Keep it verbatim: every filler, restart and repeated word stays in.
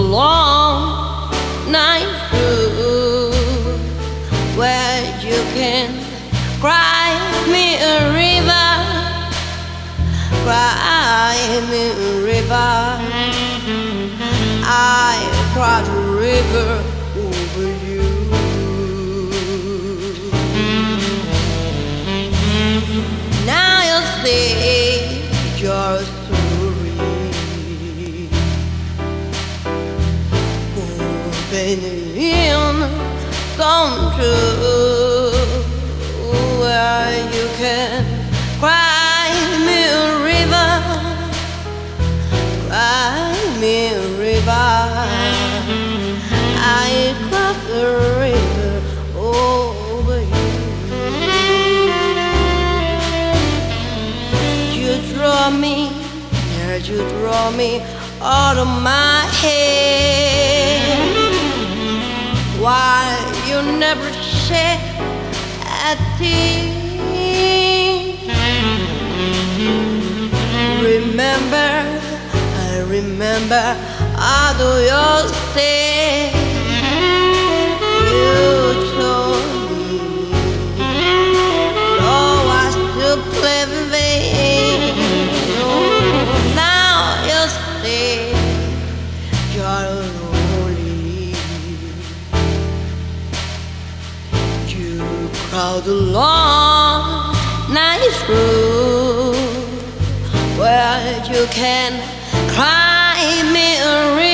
long night through, where you can cry me a river, cry me a river. I cried a river over you. Now you see your story, open in some truth, where you can cry me a river, cry me a river. I cried a river over you. You draw me, near you draw me out of my head. Why you never shed a tear? Remember, I remember, I do you say you told me, oh, I still play in vain. Now you say you're lonely. You crowd along night through, where you can cry me a river.